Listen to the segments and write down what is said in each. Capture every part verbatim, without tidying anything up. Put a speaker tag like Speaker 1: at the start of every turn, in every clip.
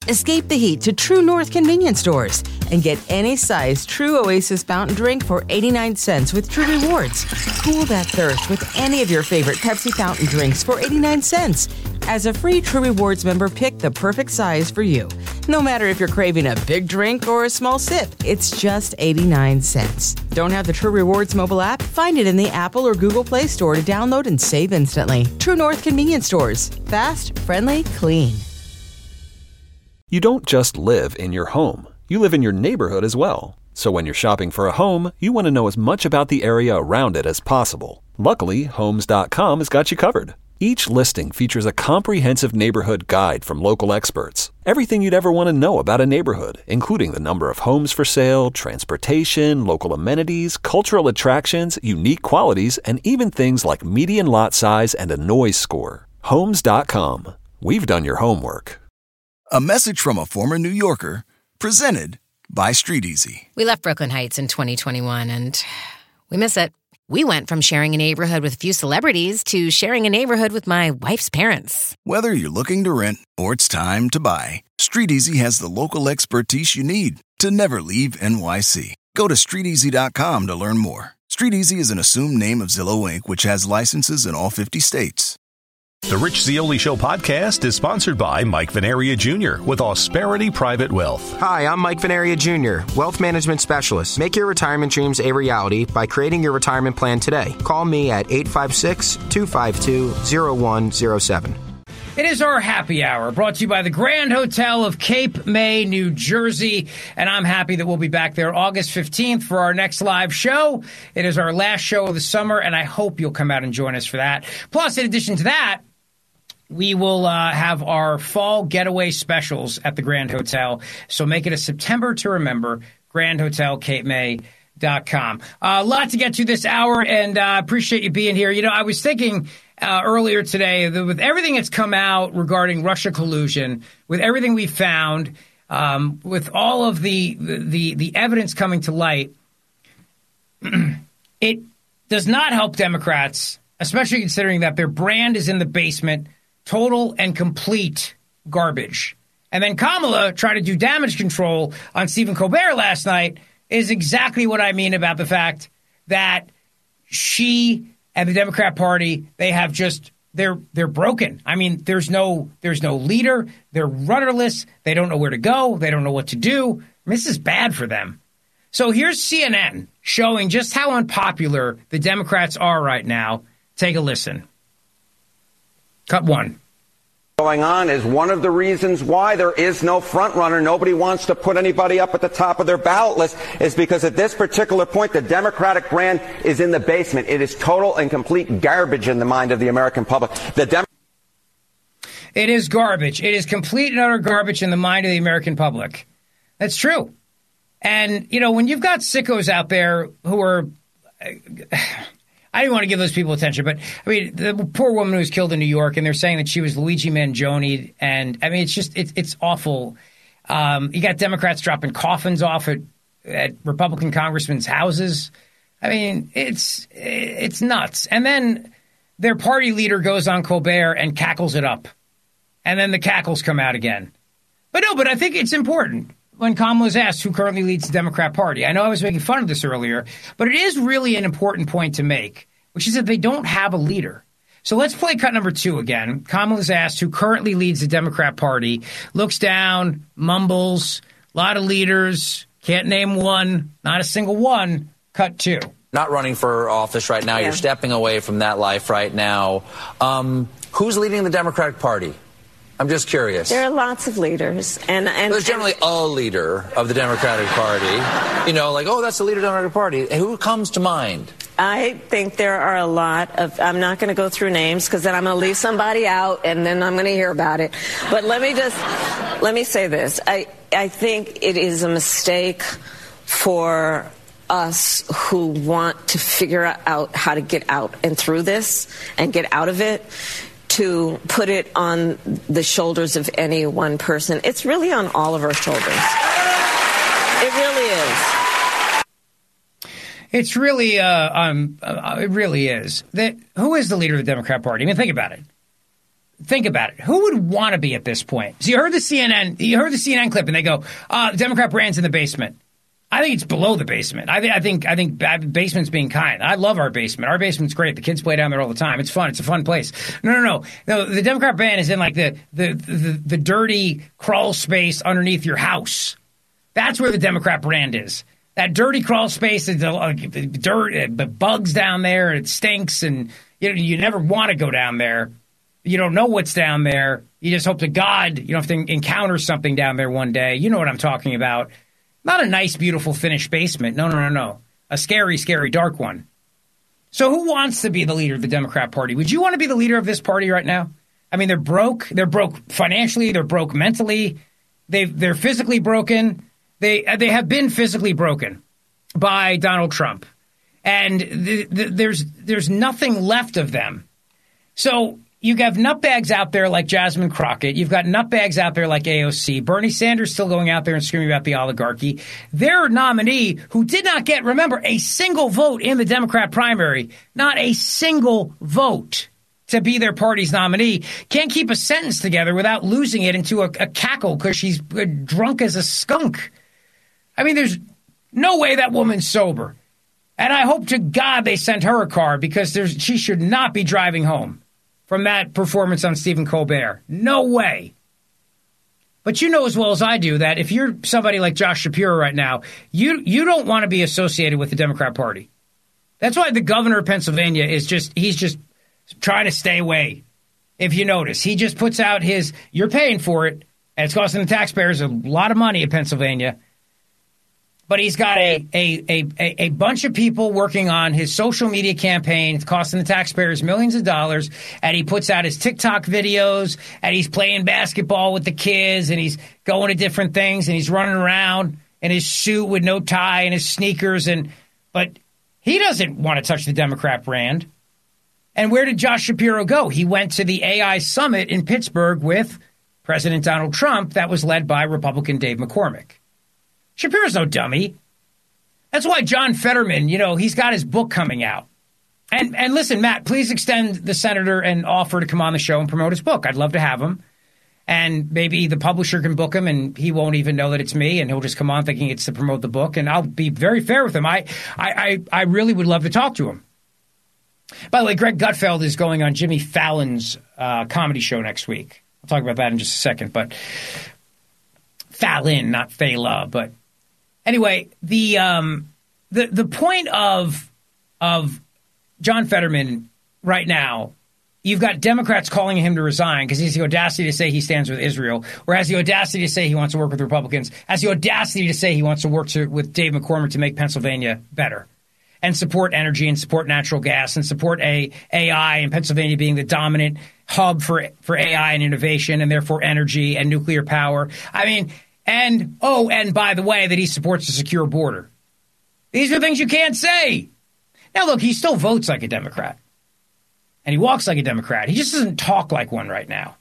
Speaker 1: Escape the heat to True North convenience stores and get any size True Oasis fountain drink for eighty-nine cents with True Rewards. Cool that thirst with any of your favorite Pepsi fountain drinks for eighty-nine cents. As a free True Rewards member, pick the perfect size for you. No matter if you're craving a big drink or a small sip, it's just eighty-nine cents. Don't have the True Rewards mobile app? Find it in the Apple or Google Play Store to download and save instantly. True North convenience stores. Fast, friendly, clean.
Speaker 2: You don't just live in your home. You live in your neighborhood as well. So when you're shopping for a home, you want to know as much about the area around it as possible. Luckily, Homes dot com has got you covered. Each listing features a comprehensive neighborhood guide from local experts. Everything you'd ever want to know about a neighborhood, including the number of homes for sale, transportation, local amenities, cultural attractions, unique qualities, and even things like median lot size and a noise score. Homes dot com. We've done your homework.
Speaker 3: A message from a former New Yorker, presented by StreetEasy.
Speaker 4: We left Brooklyn Heights in twenty twenty-one, and we miss it. We went from sharing a neighborhood with a few celebrities to sharing a neighborhood with my wife's parents.
Speaker 3: Whether you're looking to rent or it's time to buy, StreetEasy has the local expertise you need to never leave N Y C. Go to street easy dot com to learn more. StreetEasy is an assumed name of Zillow Incorporated, which has licenses in all fifty states.
Speaker 5: The Rich Zeoli Show podcast is sponsored by Mike Venaria Junior with Ausperity Private Wealth.
Speaker 6: Hi, I'm Mike Venaria Junior, Wealth Management Specialist. Make your retirement dreams a reality by creating your retirement plan today. Call me at eight five six, two five two, zero one zero seven.
Speaker 7: It is our happy hour, brought to you by the Grand Hotel of Cape May, New Jersey. And I'm happy that we'll be back there August fifteenth for our next live show. It is our last show of the summer, and I hope you'll come out and join us for that. Plus, in addition to that, we will uh, have our fall getaway specials at the Grand Hotel. So make it a September to remember, grand hotel cape may dot com. Uh, a lot to get to this hour, and I uh, appreciate you being here. You know, I was thinking uh, earlier today that with everything that's come out regarding Russia collusion, with everything we found, um, with all of the, the, the evidence coming to light, it does not help Democrats, especially considering that their brand is in the basement. Total and complete garbage. And then Kamala tried to do damage control on Stephen Colbert last night is exactly what I mean about the fact that she and the Democrat Party, they have just, they're they're broken. I mean, there's no there's no leader. They're rudderless. They don't know where to go. They don't know what to do. I mean, this is bad for them. So here's C N N showing just how unpopular the Democrats are right now. Take a listen. Cut one.
Speaker 8: Going on is one of the reasons why there is no front runner. Nobody wants to put anybody up at the top of their ballot list is because at this particular point, the Democratic brand is in the basement. It is total and complete garbage in the mind of the American public. The Dem-
Speaker 7: It is garbage. It is complete and utter garbage in the mind of the American public. That's true. And, you know, when you've got sickos out there who are... I didn't want to give those people attention, but I mean, the poor woman who was killed in New York, and they're saying that she was Luigi Mangione, and I mean, it's just it's it's awful. Um, you got Democrats dropping coffins off at, at Republican congressmen's houses. I mean, it's it's nuts. And then their party leader goes on Colbert and cackles it up, and then the cackles come out again. But no, but I think it's important. When Kamala was asked who currently leads the Democrat Party. I know I was making fun of this earlier, but it is really an important point to make, which is that they don't have a leader. So let's play cut number two again. Kamala's asked who currently leads the Democrat Party, looks down, mumbles, a lot of leaders, can't name one, not a single one. Cut two.
Speaker 9: Not running for office right now. Yeah. You're stepping away from that life right now. Um, who's leading the Democratic Party? I'm just curious.
Speaker 10: There are lots of leaders. and, and
Speaker 9: There's generally
Speaker 10: and,
Speaker 9: a leader of the Democratic Party. You know, like, oh, that's the leader of the Democratic Party. Who comes to mind?
Speaker 10: I think there are a lot of, I'm not going to go through names because then I'm going to leave somebody out and then I'm going to hear about it. But let me just, let me say this. I, I think it is a mistake for us who want to figure out how to get out and through this and get out of it, to put it on the shoulders of any one person. It's really on all of our shoulders. It really is.
Speaker 7: It's really, uh, um, uh, it really is. That, who is the leader of the Democrat Party? I mean, think about it. think about it. Who would want to be at this point? So you heard the C N N, you heard the C N N clip, and they go, uh, the Democrat brand's in the basement. I think it's below the basement. I, th- I think I think basement's being kind. I love our basement. Our basement's great. The kids play down there all the time. It's fun. It's a fun place. No, no, no. No, the Democrat brand is in like the the the, the dirty crawl space underneath your house. That's where the Democrat brand is. That dirty crawl space, is uh, dirt, uh, bugs down there. It stinks, and you know, you never want to go down there. You don't know what's down there. You just hope to God you don't have to encounter something down there one day. You know what I'm talking about. Not a nice, beautiful, finished basement. No, no, no, no. A scary, scary, dark one. So who wants to be the leader of the Democrat Party? Would you want to be the leader of this party right now? I mean, they're broke. They're broke financially. They're broke mentally. They've, they're physically broken. They they have been physically broken by Donald Trump. And the, the, there's there's nothing left of them. So you have nutbags out there like Jasmine Crockett. You've got nutbags out there like A O C. Bernie Sanders still going out there and screaming about the oligarchy. Their nominee, who did not get, remember, a single vote in the Democrat primary, not a single vote to be their party's nominee, can't keep a sentence together without losing it into a, a cackle because she's drunk as a skunk. I mean, there's no way that woman's sober. And I hope to God they sent her a car because there's, she should not be driving home from that performance on Stephen Colbert. No way. But you know as well as I do that if you're somebody like Josh Shapiro right now, you you don't want to be associated with the Democrat Party. That's why the governor of Pennsylvania is just, he's just trying to stay away. If you notice, he just puts out his, you're paying for it, and it's costing the taxpayers a lot of money in Pennsylvania. But he's got a, a, a, a bunch of people working on his social media campaign. It's costing the taxpayers millions of dollars. And he puts out his TikTok videos, and he's playing basketball with the kids, and he's going to different things, and he's running around in his suit with no tie and his sneakers. And but he doesn't want to touch the Democrat brand. And where did Josh Shapiro go? He went to the A I summit in Pittsburgh with President Donald Trump that was led by Republican Dave McCormick. Shapiro's no dummy. That's why John Fetterman, you know, he's got his book coming out. And and listen, Matt, please extend the senator an offer to come on the show and promote his book. I'd love to have him. And maybe the publisher can book him and he won't even know that it's me and he'll just come on thinking it's to promote the book. And I'll be very fair with him. I I, I, I really would love to talk to him. By the way, Greg Gutfeld is going on Jimmy Fallon's uh, comedy show next week. I'll talk about that in just a second. But Fallon, not Fela, but anyway, the um, the the point of of John Fetterman right now, you've got Democrats calling him to resign because he has the audacity to say he stands with Israel, or has the audacity to say he wants to work with Republicans, has the audacity to say he wants to work to, with Dave McCormick to make Pennsylvania better and support energy and support natural gas and support a AI and Pennsylvania being the dominant hub for for A I and innovation and therefore energy and nuclear power. I mean. And, oh, and by the way, that he supports a secure border. These are things you can't say. Now, look, he still votes like a Democrat. And he walks like a Democrat. He just doesn't talk like one right now.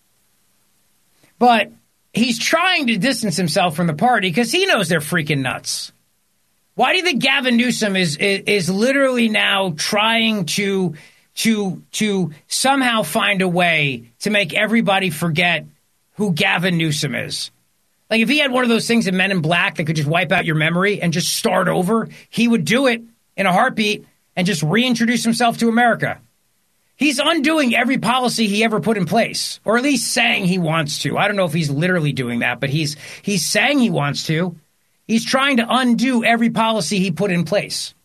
Speaker 7: But he's trying to distance himself from the party because he knows they're freaking nuts. Why do you think Gavin Newsom is, is, is literally now trying to, to, to somehow find a way to make everybody forget who Gavin Newsom is? Like, if he had one of those things in Men in Black that could just wipe out your memory and just start over, he would do it in a heartbeat and just reintroduce himself to America. He's undoing every policy he ever put in place, or at least saying he wants to. I don't know if he's literally doing that, but he's he's saying he wants to. He's trying to undo every policy he put in place.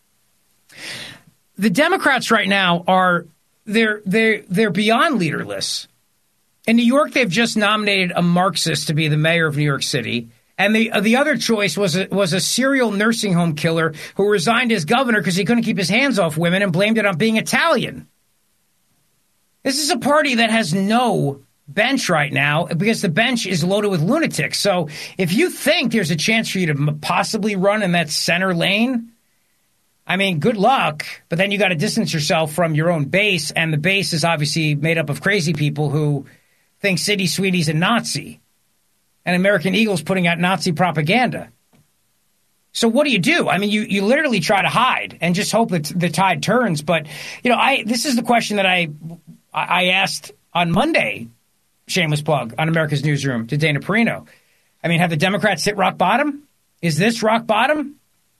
Speaker 7: The Democrats right now are they're they're they're beyond leaderless. In New York, they've just nominated a Marxist to be the mayor of New York City. And the the other choice was a, was a serial nursing home killer who resigned as governor because he couldn't keep his hands off women and blamed it on being Italian. This is a party that has no bench right now because the bench is loaded with lunatics. So if you think there's a chance for you to possibly run in that center lane, I mean, good luck. But then you got to distance yourself from your own base. And the base is obviously made up of crazy people who think City Sweetie's a Nazi and American Eagle's putting out Nazi propaganda. So what do you do? I mean, you, you literally try to hide and just hope that the tide turns. But, you know, I this is the question that I I asked on Monday, shameless plug, on America's Newsroom to Dana Perino. I mean, have the Democrats hit rock bottom? Is this rock bottom?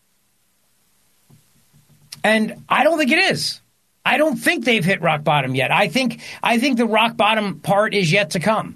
Speaker 7: And I don't think it is. I don't think they've hit rock bottom yet. I think I think the rock bottom part is yet to come.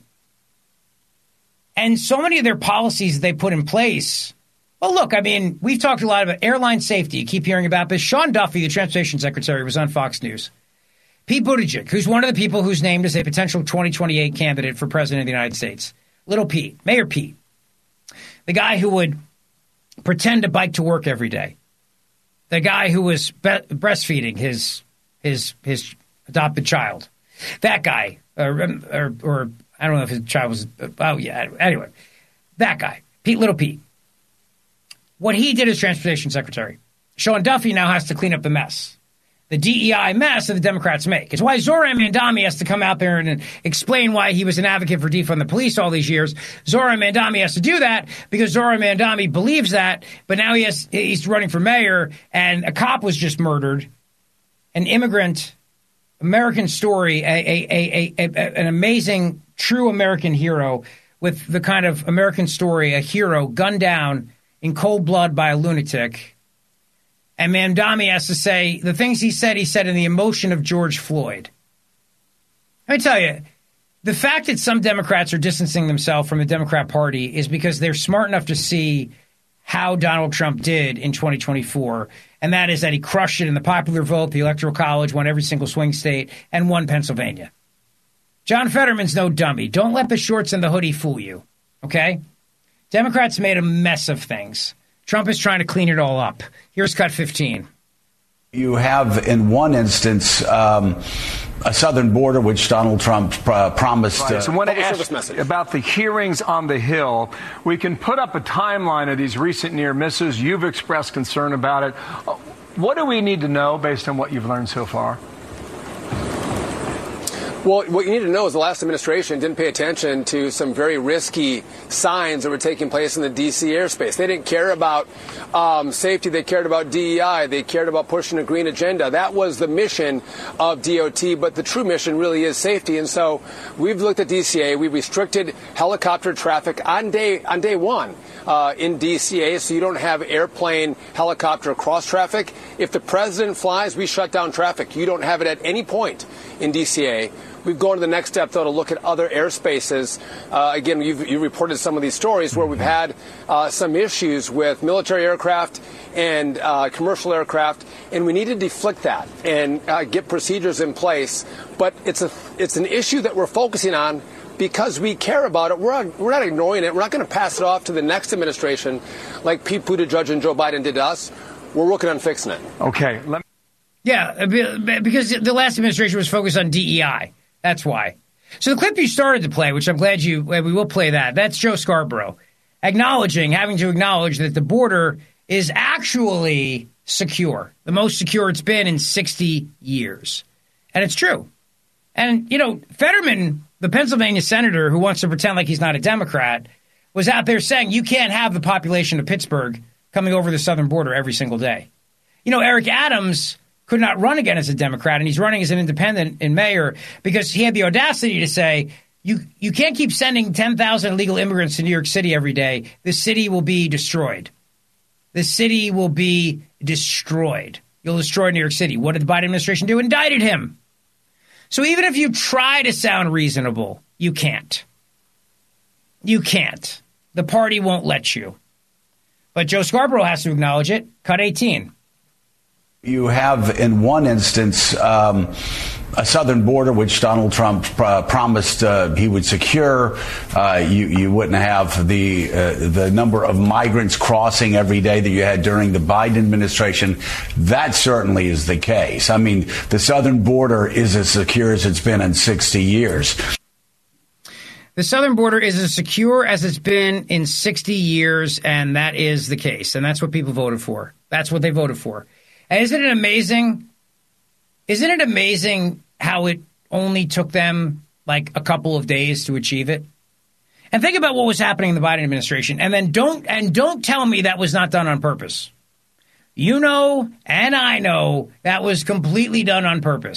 Speaker 7: And so many of their policies they put in place. Well, look, I mean, we've talked a lot about airline safety. You keep hearing about this. Sean Duffy, the transportation secretary, was on Fox News. Pete Buttigieg, who's one of the people who's named as a potential twenty twenty-eight candidate for president of the United States. Little Pete, Mayor Pete, the guy who would pretend to bike to work every day. The guy who was be- breastfeeding his his his adopted child. That guy, or, or, or I don't know if his child was, oh yeah, anyway. That guy, Pete Little Pete. What he did as transportation secretary. Sean Duffy now has to clean up the mess. The D E I mess that the Democrats make. It's why Zohran Mamdani has to come out there and explain why he was an advocate for defund the police all these years. Zohran Mamdani has to do that because Zohran Mamdani believes that, but now he has, he's running for mayor, and a cop was just murdered. An immigrant, American story, a, a, a, a, a, an amazing, true American hero with the kind of American story, a hero gunned down in cold blood by a lunatic. And Mamdani has to say the things he said, he said in the emotion of George Floyd. Let me tell you, the fact that some Democrats are distancing themselves from the Democrat Party is because they're smart enough to see how Donald Trump did in twenty twenty-four, and that is that he crushed it in the popular vote, the Electoral College, won every single swing state, and won Pennsylvania. John Fetterman's no dummy. Don't let the shorts and the hoodie fool you, okay? Democrats made a mess of things. Trump is trying to clean it all up. Here's cut fifteen.
Speaker 11: You have, in one instance, um, a southern border, which Donald Trump uh, promised.
Speaker 12: Right.
Speaker 11: Uh,
Speaker 12: so I want to ask about the hearings on the Hill. We can put up a timeline of these recent near misses. You've expressed concern about it. What do we need to know based on what you've learned so far?
Speaker 13: Well, what you need to know is the last administration didn't pay attention to some very risky signs that were taking place in the D C airspace. They didn't care about um, safety. They cared about D E I. They cared about pushing a green agenda. That was the mission of D O T, but the true mission really is safety. And so we've looked at D C A. We restricted helicopter traffic on day on day one uh, in D C A, so you don't have airplane, helicopter cross traffic. If the president flies, we shut down traffic. You don't have it at any point in D C A. We've gone to the next step, though, to look at other airspaces. Uh, again, you've, you reported some of these stories where we've had uh, some issues with military aircraft and uh, commercial aircraft, and we need to deflect that and uh, get procedures in place. But it's a it's an issue that we're focusing on because we care about it. We're not, we're not ignoring it. We're not going to pass it off to the next administration like Pete Buttigieg and Joe Biden did to us. We're working on fixing it.
Speaker 12: Okay. Let-
Speaker 7: yeah, because the last administration was focused on D E I. That's why. So the clip you started to play, which I'm glad you, we will play that, that's Joe Scarborough acknowledging, having to acknowledge that the border is actually secure, the most secure it's been in sixty years. And it's true. And, you know, Fetterman, the Pennsylvania senator who wants to pretend like he's not a Democrat, was out there saying you can't have the population of Pittsburgh coming over the southern border every single day. You know, Eric Adams could not run again as a Democrat, and he's running as an independent in mayor because he had the audacity to say, you you can't keep sending ten thousand illegal immigrants to New York City every day. The city will be destroyed. The city will be destroyed. You'll destroy New York City. What did the Biden administration do? Indicted him. So even if you try to sound reasonable, you can't. You can't. The party won't let you. But Joe Scarborough has to acknowledge it. Cut eighteen.
Speaker 11: You have, in one instance, um, a southern border, which Donald Trump uh, promised uh, he would secure. Uh, you, you wouldn't have the uh, the number of migrants crossing every day that you had during the Biden administration. That certainly is the case. I mean, the southern border is as secure as it's been in sixty years.
Speaker 7: The southern border is as secure as it's been in sixty years, and that is the case. And that's what people voted for. That's what they voted for. And isn't it amazing? Isn't it amazing how it only took them like a couple of days to achieve it? And think about what was happening in the Biden administration. And then don't and don't tell me that was not done on purpose. You know, and I know that was completely done on purpose.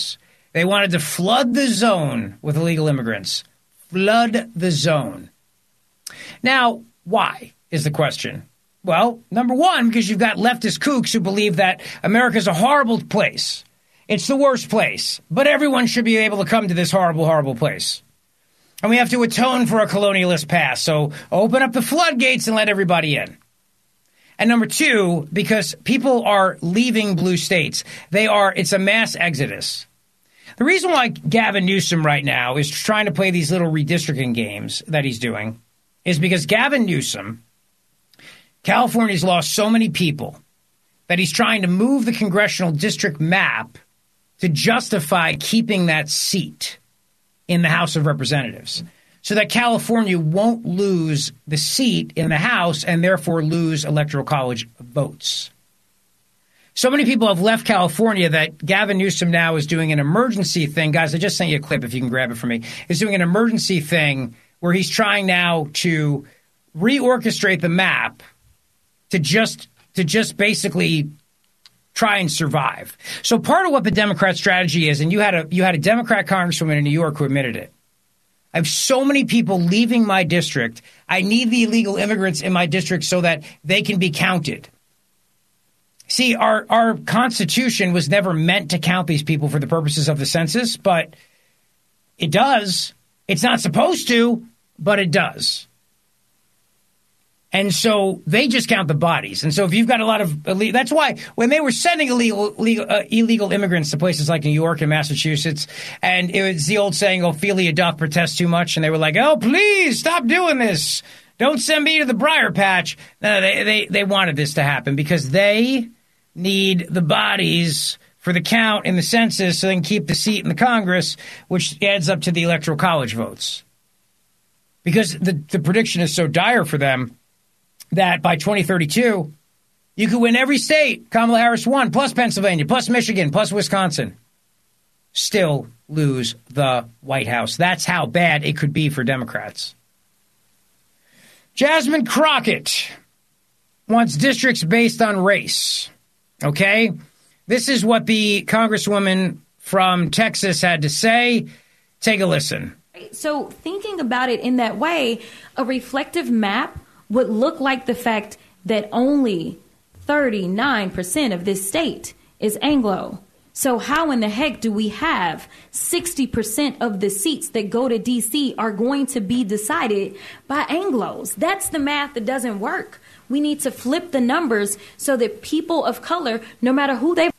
Speaker 7: They wanted to flood the zone with illegal immigrants. Flood the zone. Now, why is the question? Well, number one, because you've got leftist kooks who believe that America's a horrible place. It's the worst place. But everyone should be able to come to this horrible, horrible place. And we have to atone for a colonialist past. So open up the floodgates and let everybody in. And number two, because people are leaving blue states. They are, it's a mass exodus. The reason why Gavin Newsom right now is trying to play these little redistricting games that he's doing is because Gavin Newsom, California's lost so many people that he's trying to move the congressional district map to justify keeping that seat in the House of Representatives so that California won't lose the seat in the House and therefore lose Electoral College votes. So many people have left California that Gavin Newsom now is doing an emergency thing. Guys, I just sent you a clip if you can grab it for me. He's doing an emergency thing where he's trying now to reorchestrate the map to just to just basically try and survive. So part of what the Democrat strategy is, and you had a you had a Democrat congresswoman in New York who admitted it. I have so many people leaving my district. I need the illegal immigrants in my district so that they can be counted. See, our, our Constitution was never meant to count these people for the purposes of the census, but it does. It's not supposed to, but it does. And so they just count the bodies. And so if you've got a lot of illegal, that's why when they were sending illegal illegal, uh, illegal immigrants to places like New York and Massachusetts, and it was the old saying, Ophelia doth protest too much. And they were like, oh, please stop doing this. Don't send me to the briar patch. No, they, they, they wanted this to happen because they need the bodies for the count in the census so they can keep the seat in the Congress, which adds up to the Electoral College votes. Because the, the prediction is so dire for them that by twenty thirty-two, you could win every state. Kamala Harris won, plus Pennsylvania, plus Michigan, plus Wisconsin. Still lose the White House. That's how bad it could be for Democrats. Jasmine Crockett wants districts based on race. Okay? This is what the Congresswoman from Texas had to say. Take a listen.
Speaker 14: So thinking about it in that way, a reflective map would look like the fact that only thirty-nine percent of this state is Anglo. So how in the heck do we have sixty percent of the seats that go to D C are going to be decided by Anglos? That's the math that doesn't work. We need to flip the numbers so that people of color, no matter who they...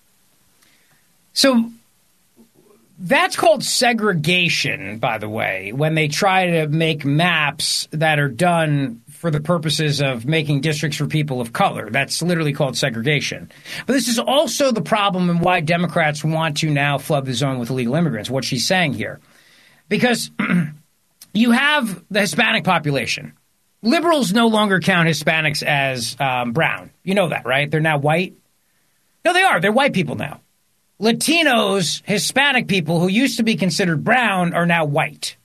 Speaker 7: So that's called segregation, by the way, when they try to make maps that are done for the purposes of making districts for people of color. That's literally called segregation. But this is also the problem and why Democrats want to now flood the zone with illegal immigrants, what she's saying here. Because you have the Hispanic population. Liberals no longer count Hispanics as um, brown. You know that, right? They're now white. No, they are. They're white people now. Latinos, Hispanic people who used to be considered brown are now white.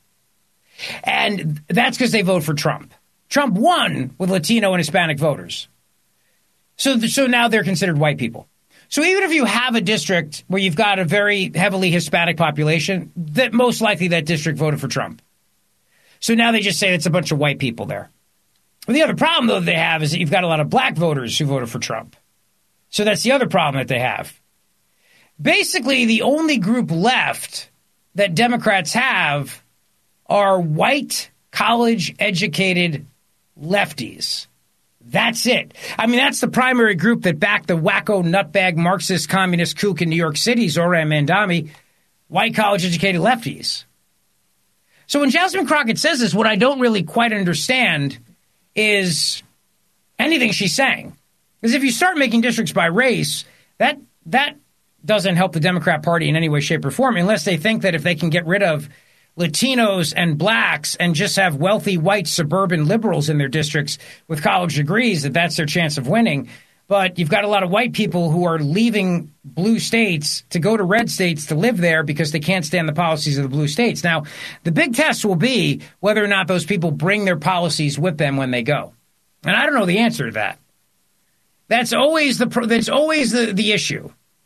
Speaker 7: And that's because they vote for Trump. Trump won with Latino and Hispanic voters. So, so now they're considered white people. So even if you have a district where you've got a very heavily Hispanic population, that most likely that district voted for Trump. So now they just say it's a bunch of white people there. Well, the other problem, though, they have is that you've got a lot of black voters who voted for Trump. So that's the other problem that they have. Basically, the only group left that Democrats have are white, college-educated lefties. That's it. I mean, that's the primary group that backed the wacko, nutbag, Marxist, communist kook in New York City, Zohran Mamdani, white, college-educated lefties. So when Jasmine Crockett says this, what I don't really quite understand is anything she's saying. Because if you start making districts by race, that that doesn't help the Democrat Party in any way, shape, or form, unless they think that if they can get rid of Latinos and blacks and just have wealthy white suburban liberals in their districts with college degrees, that that's their chance of winning. But you've got a lot of white people who are leaving blue states to go to red states to live there because they can't stand the policies of the blue states. Now, the big test will be whether or not those people bring their policies with them when they go. And I don't know the answer to that. That's always the that's always the, the issue.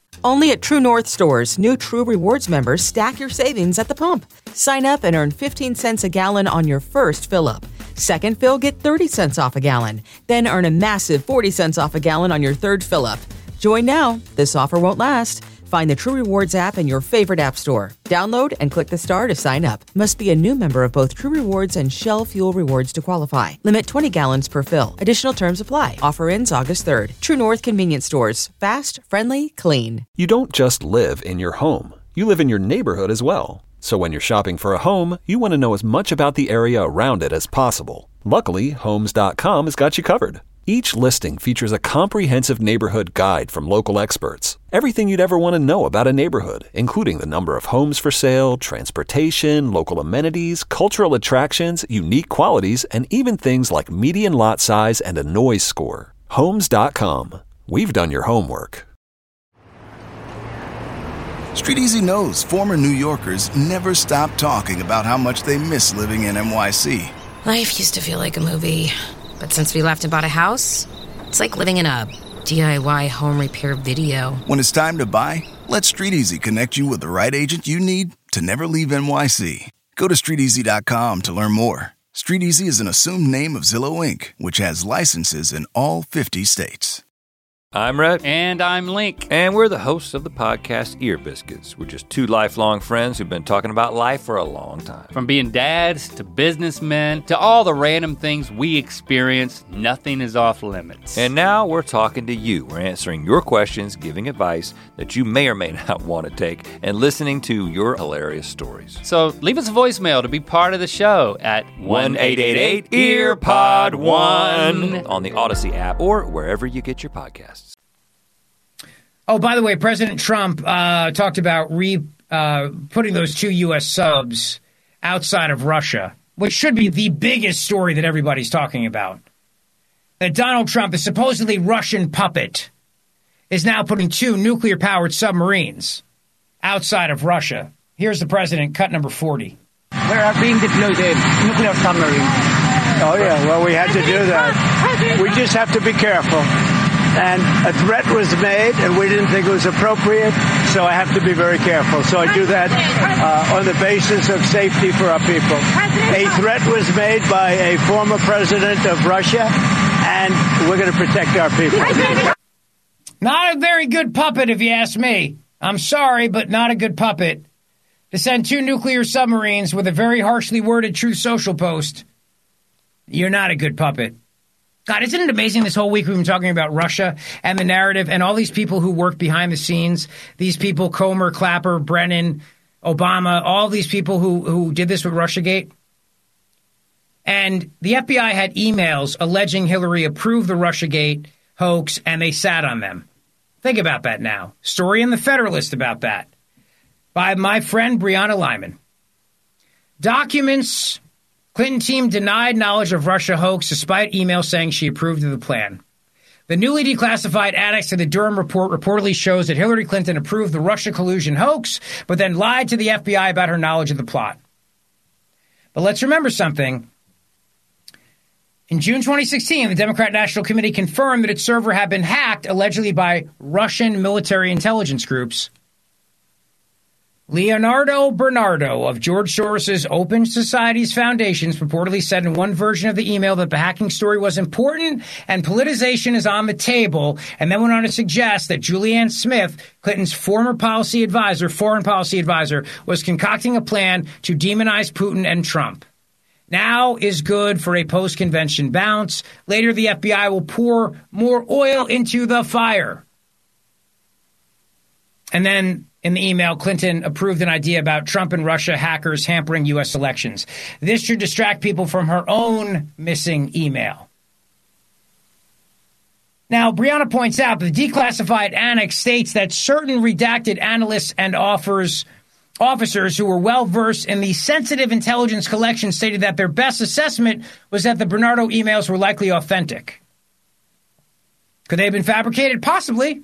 Speaker 1: Only at True North stores, new True Rewards members stack your savings at the pump. Sign up and earn fifteen cents a gallon on your first fill-up. Second fill, get thirty cents off a gallon. Then earn a massive forty cents off a gallon on your third fill-up. Join now. This offer won't last. Find the True Rewards app in your favorite app store. Download and click the star to sign up. Must be a new member of both True Rewards and Shell Fuel Rewards to qualify. Limit twenty gallons per fill. Additional terms apply. Offer ends August third. True North Convenience Stores. Fast, friendly, clean.
Speaker 2: You don't just live in your home. You live in your neighborhood as well. So when you're shopping for a home, you want to know as much about the area around it as possible. Luckily, Homes dot com has got you covered. Each listing features a comprehensive neighborhood guide from local experts. Everything you'd ever want to know about a neighborhood, including the number of homes for sale, transportation, local amenities, cultural attractions, unique qualities, and even things like median lot size and a noise score. Homes dot com. We've done your homework.
Speaker 3: StreetEasy knows former New Yorkers never stop talking about how much they miss living in N Y C.
Speaker 4: Life used to feel like a movie. But since we left and bought a house, it's like living in a D I Y home repair video.
Speaker 3: When it's time to buy, let StreetEasy connect you with the right agent you need to never leave N Y C. Go to street easy dot com to learn more. StreetEasy is an assumed name of Zillow Incorporated, which has licenses in all fifty states.
Speaker 15: I'm Rhett.
Speaker 16: And I'm Link.
Speaker 15: And we're the hosts of the podcast Ear Biscuits. We're just two lifelong friends who've been talking about life for a long time.
Speaker 16: From being dads to businessmen to all the random things we experience, nothing is off limits.
Speaker 15: And now we're talking to you. We're answering your questions, giving advice that you may or may not want to take, and listening to your hilarious stories.
Speaker 16: So leave us a voicemail to be part of the show at
Speaker 15: one eight eight eight E A R P O D one on the Odyssey app or wherever you get your podcasts.
Speaker 7: Oh, by the way, President Trump uh, talked about re uh, putting those two U S subs outside of Russia, which should be the biggest story that everybody's talking about. That Donald Trump, the supposedly Russian puppet, is now putting two nuclear-powered submarines outside of Russia. Here's the president, cut number forty.
Speaker 17: Where are being deployed nuclear submarines.
Speaker 18: Oh, yeah. Well, we had to do that. We just have to be careful. And a threat was made, and we didn't think it was appropriate, so I have to be very careful. So I do that uh, on the basis of safety for our people. A threat was made by a former president of Russia, and we're going to protect our people.
Speaker 7: Not a very good puppet, if you ask me. I'm sorry, but not a good puppet. To send two nuclear submarines with a very harshly worded Truth Social post, you're not a good puppet. God, isn't it amazing this whole week we've been talking about Russia and the narrative and all these people who work behind the scenes, these people, Comer, Clapper, Brennan, Obama, all these people who, who did this with Russiagate. And the F B I had emails alleging Hillary approved the Russiagate hoax, and they sat on them. Think about that now. Story in the Federalist about that by my friend Brianna Lyman. Documents... Clinton team denied knowledge of Russia hoax despite email saying she approved of the plan. The newly declassified annex to the Durham report reportedly shows that Hillary Clinton approved the Russia collusion hoax, but then lied to the F B I about her knowledge of the plot. But let's remember something. In June twenty sixteen, the Democrat National Committee confirmed that its server had been hacked, allegedly by Russian military intelligence groups. Leonardo Bernardo of George Soros's Open Societies Foundations purportedly said in one version of the email that the hacking story was important and politicization is on the table, and then went on to suggest that Julianne Smith, Clinton's former policy advisor, foreign policy advisor, was concocting a plan to demonize Putin and Trump. Now is good for a post-convention bounce. Later, the F B I will pour more oil into the fire. And then in the email, Clinton approved an idea about Trump and Russia hackers hampering U S elections. This should distract people from her own missing email. Now, Brianna points out the declassified annex states that certain redacted analysts and offers, officers who were well-versed in the sensitive intelligence collection stated that their best assessment was that the Bernardo emails were likely authentic. Could they have been fabricated? Possibly.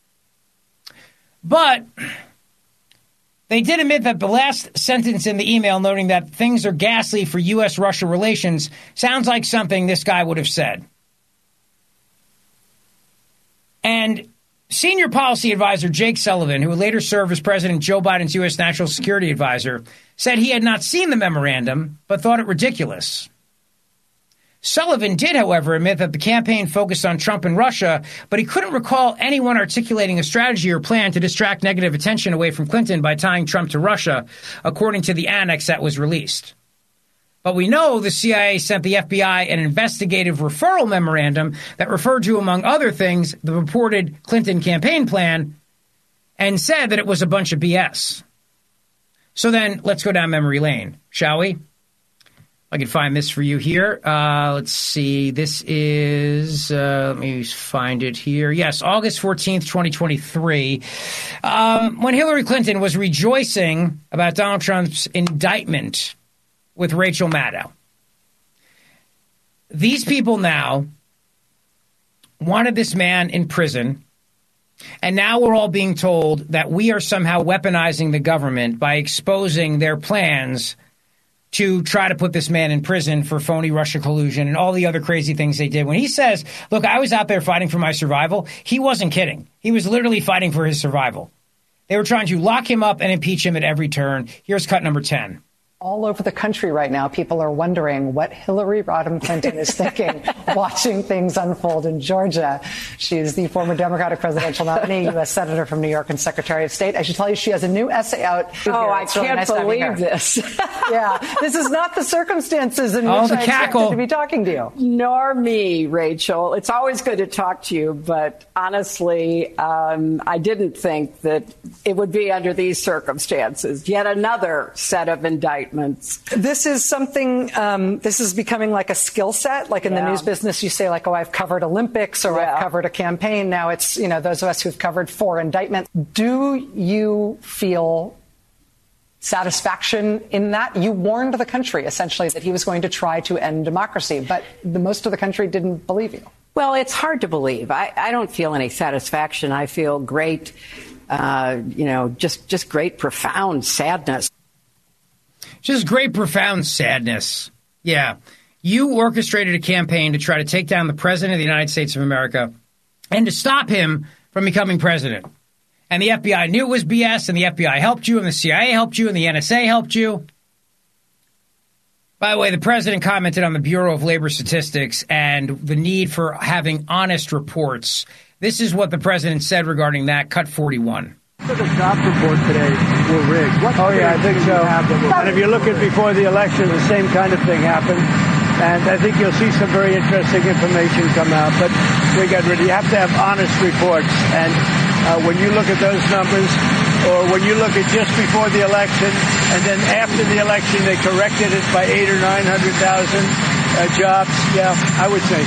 Speaker 7: But they did admit that the last sentence in the email noting that things are ghastly for U S Russia relations sounds like something this guy would have said. And Senior policy advisor Jake Sullivan, who would later serve as President Joe Biden's U S National Security Advisor, said he had not seen the memorandum, but thought it ridiculous. Sullivan did, however, admit that the campaign focused on Trump and Russia, but he couldn't recall anyone articulating a strategy or plan to distract negative attention away from Clinton by tying Trump to Russia, according to the annex that was released. But we know the C I A sent the F B I an investigative referral memorandum that referred to, among other things, the purported Clinton campaign plan and said that it was a bunch of B S. So then let's go down memory lane, shall we? I can find this for you here. Uh, let's see. This is, uh, let me find it here. Yes, August fourteenth, twenty twenty-three. Um, when Hillary Clinton was rejoicing about Donald Trump's indictment with Rachel Maddow. These people now wanted this man in prison, and now we're all being told that we are somehow weaponizing the government by exposing their plans to try to put this man in prison for phony Russia collusion and all the other crazy things they did. When he says, look, I was out there fighting for my survival, he wasn't kidding. He was literally fighting for his survival. They were trying to lock him up and impeach him at every turn. Here's cut number ten.
Speaker 19: All over the country right now, people are wondering what Hillary Rodham Clinton is thinking watching things unfold in Georgia. She is the former Democratic presidential nominee, U S Senator from New York and Secretary of State. I should tell you she has a new essay out.
Speaker 20: Oh, I can't really nice believe this.
Speaker 19: Yeah, this is not the circumstances in
Speaker 20: Oh,
Speaker 19: which
Speaker 20: the
Speaker 19: I
Speaker 20: cackle.
Speaker 19: expected to be talking to you.
Speaker 20: Nor me, Rachel. It's always good to talk to you, but honestly, um, I didn't think that it would be under these circumstances. Yet another set of indictments.
Speaker 19: This is something, um, this is becoming like a skill set. Like in
Speaker 20: Yeah.
Speaker 19: the news business, you say like, oh, I've covered Olympics or
Speaker 20: Yeah.
Speaker 19: I've covered a campaign. Now it's, you know, those of us who've covered four indictments. Do you feel satisfaction in that? You warned the country essentially that he was going to try to end democracy, but the most of the country didn't believe you.
Speaker 20: Well, it's hard to believe. I, I don't feel any satisfaction. I feel great, uh, you know, just, just great, profound sadness.
Speaker 7: Just great, profound sadness. Yeah. You orchestrated a campaign to try to take down the president of the United States of America and to stop him from becoming president. And the F B I knew it was B S, and the F B I helped you, and the C I A helped you, and the N S A helped you. By the way, the president commented on the Bureau of Labor Statistics and the need for having honest reports. This is what the president said regarding that. Cut forty-one.
Speaker 18: The jobs report today were rigged. What oh, yeah, I think so. And if you look at before the election, the same kind of thing happened. And I think you'll see some very interesting information come out. But we got ready. You have to have honest reports. And uh, when you look at those numbers, or when you look at just before the election, and then after the election, they corrected it by eight or nine hundred thousand uh, jobs. Yeah, I would say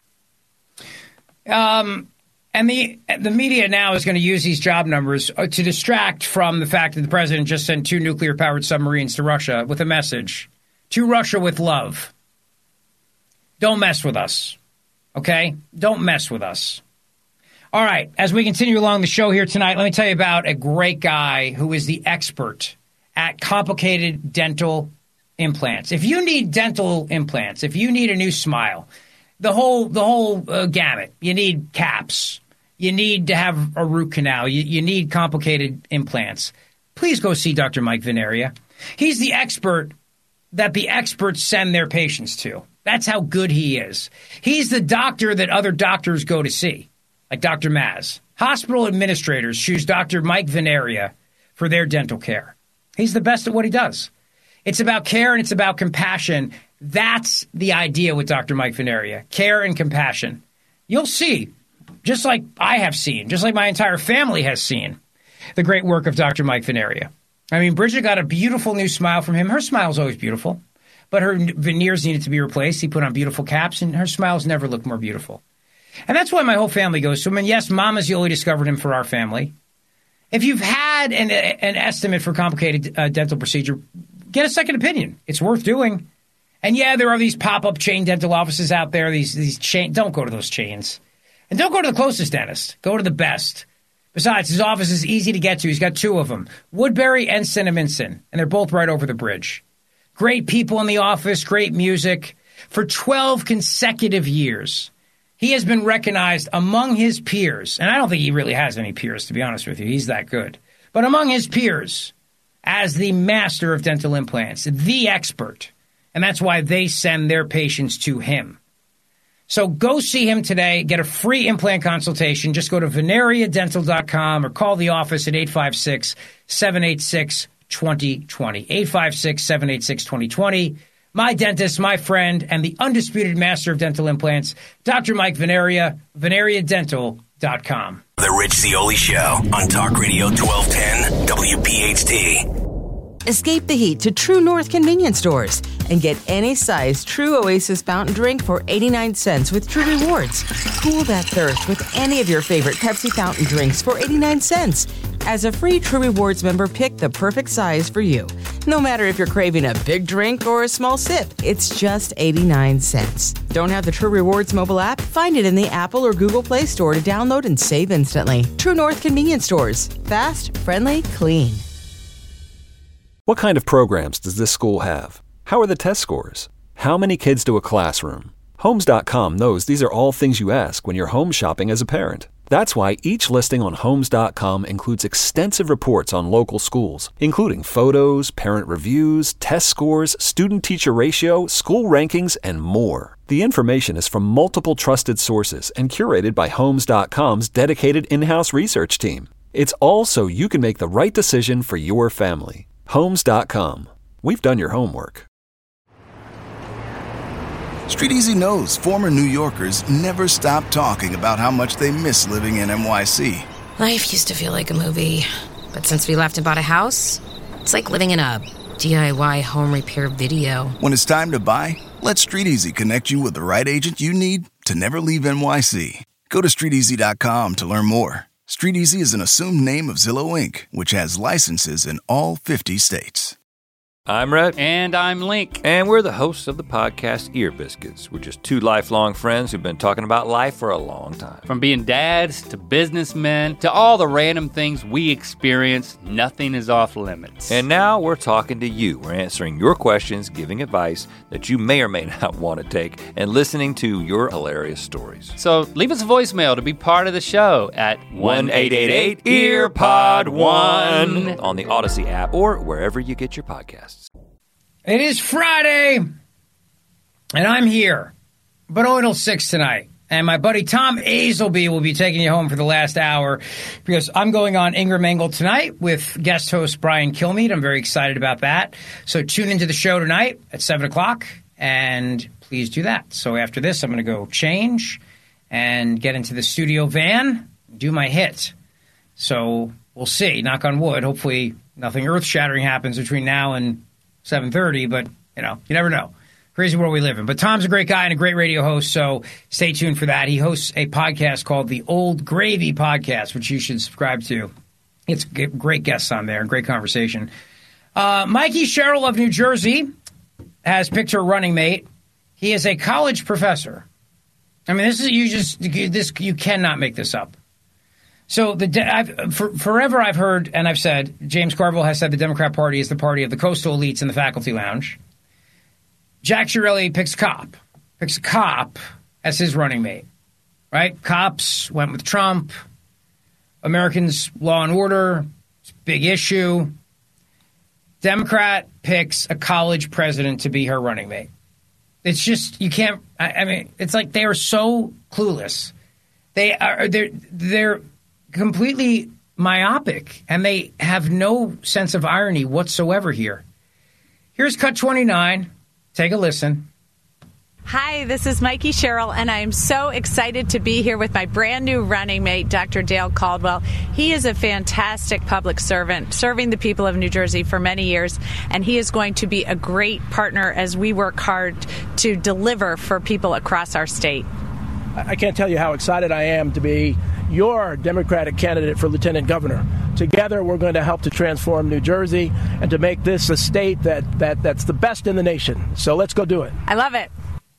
Speaker 18: so.
Speaker 7: Um. And the the media now is going to use these job numbers to distract from the fact that the president just sent two nuclear-powered submarines to Russia with a message. To Russia with love. Don't mess with us. Okay? Don't mess with us. All right. As we continue along the show here tonight, let me tell you about a great guy who is the expert at complicated dental implants. If you need dental implants, if you need a new smile, The whole the whole uh, gamut. You need caps. You need to have a root canal. You, you need complicated implants. Please go see Doctor Mike Veneria. He's the expert that the experts send their patients to. That's how good he is. He's the doctor that other doctors go to see, like Doctor Maz. Hospital administrators choose Doctor Mike Veneria for their dental care. He's the best at what he does. It's about care and it's about compassion. That's the idea with Doctor Mike Veneria, care and compassion. You'll see, just like I have seen, just like my entire family has seen, the great work of Doctor Mike Veneria. I mean, Bridget got a beautiful new smile from him. Her smile's always beautiful, but her veneers needed to be replaced. He put on beautiful caps, and her smiles never looked more beautiful. And that's why my whole family goes to him. And yes, Mama Zioli discovered him for our family. If you've had an, an estimate for complicated uh, dental procedure, get a second opinion. It's worth doing. And yeah, there are these pop-up chain dental offices out there. These these chain. Don't go to those chains. And don't go to the closest dentist. Go to the best. Besides, his office is easy to get to. He's got two of them, Woodbury and Cinnaminson, and they're both right over the bridge. Great people in the office, great music. For twelve consecutive years, he has been recognized among his peers, and I don't think he really has any peers, to be honest with you. He's that good. But among his peers, as the master of dental implants, the expert. And that's why they send their patients to him. So go see him today. Get a free implant consultation. Just go to veneria dental dot com or call the office at eight five six, seven eight six, two zero two zero. eight five six, seven eight six, two zero two zero. My dentist, my friend, and the undisputed master of dental implants, Doctor Mike Veneria, veneria dental dot com.
Speaker 21: The Rich Zeoli Show on Talk Radio twelve ten W P H T.
Speaker 1: Escape the heat to True North convenience stores and get any size True Oasis fountain drink for eighty-nine cents with True Rewards. Cool that thirst with any of your favorite Pepsi fountain drinks for eighty-nine cents. As a free True Rewards member, pick the perfect size for you. No matter if you're craving a big drink or a small sip, it's just eighty-nine cents. Don't have the True Rewards mobile app? Find it in the Apple or Google Play Store to download and save instantly. True North convenience stores. Fast, friendly, clean.
Speaker 2: What kind of programs does this school have? How are the test scores? How many kids do a classroom? Homes dot com knows these are all things you ask when you're home shopping as a parent. That's why each listing on Homes dot com includes extensive reports on local schools, including photos, parent reviews, test scores, student-teacher ratio, school rankings, and more. The information is from multiple trusted sources and curated by Homes dot com's dedicated in-house research team. It's all so you can make the right decision for your family. Homes dot com. We've done your homework.
Speaker 3: Street Easy knows former New Yorkers never stop talking about how much they miss living in N Y C.
Speaker 4: Life used to feel like a movie, but since we left and bought a house, it's like living in a D I Y home repair video.
Speaker 3: When it's time to buy, let Street Easy connect you with the right agent you need to never leave N Y C. Go to street easy dot com to learn more. Street Easy is an assumed name of Zillow Incorporated, which has licenses in all fifty states.
Speaker 15: I'm Rhett.
Speaker 16: And I'm Link.
Speaker 15: And we're the hosts of the podcast Ear Biscuits. We're just two lifelong friends who've been talking about life for a long time.
Speaker 16: From being dads to businessmen to all the random things we experience, nothing is off limits.
Speaker 15: And now we're talking to you. We're answering your questions, giving advice that you may or may not want to take, and listening to your hilarious stories.
Speaker 16: So leave us a voicemail to be part of the show at
Speaker 15: one eight eight eight ear pod one on the Odyssey app or wherever you get your podcasts.
Speaker 7: It is Friday, and I'm here, but only till six tonight. And my buddy Tom Azelby will be taking you home for the last hour because I'm going on Ingram Angle tonight with guest host Brian Kilmeade. I'm very excited about that. So tune into the show tonight at seven o'clock, and please do that. So after this, I'm going to go change and get into the studio van, do my hit. So we'll see. Knock on wood. Hopefully nothing earth-shattering happens between now and seven thirty, but, you know, you never know. Crazy world we live in. But Tom's a great guy and a great radio host, so stay tuned for that. He hosts a podcast called the Old Gravy Podcast, which you should subscribe to. It's great guests on there and great conversation. Uh, Mikey Sherrill of New Jersey has picked her running mate. He is a college professor. I mean, this is you just this you cannot make this up. So the I've, for, forever I've heard and I've said, James Carville has said the Democrat Party is the party of the coastal elites in the faculty lounge. Jack Chiarelli picks a cop, picks a cop as his running mate, right? Cops went with Trump. Americans, law and order, it's a big issue. Democrat picks a college president to be her running mate. It's just, you can't, I, I mean, it's like they are so clueless. They are, they're, they're, completely myopic, and they have no sense of irony whatsoever here. Here's Cut twenty-nine. Take a listen.
Speaker 22: Hi, this is Mikey Sherrill, and I am so excited to be here with my brand new running mate, Doctor Dale Caldwell. He is a fantastic public servant, serving the people of New Jersey for many years, and he is going to be a great partner as we work hard to deliver for people across our state.
Speaker 23: I can't tell you how excited I am to be your Democratic candidate for lieutenant governor. Together, we're going to help to transform New Jersey and to make this a state that, that that's the best in the nation. So let's go do it.
Speaker 22: I love it.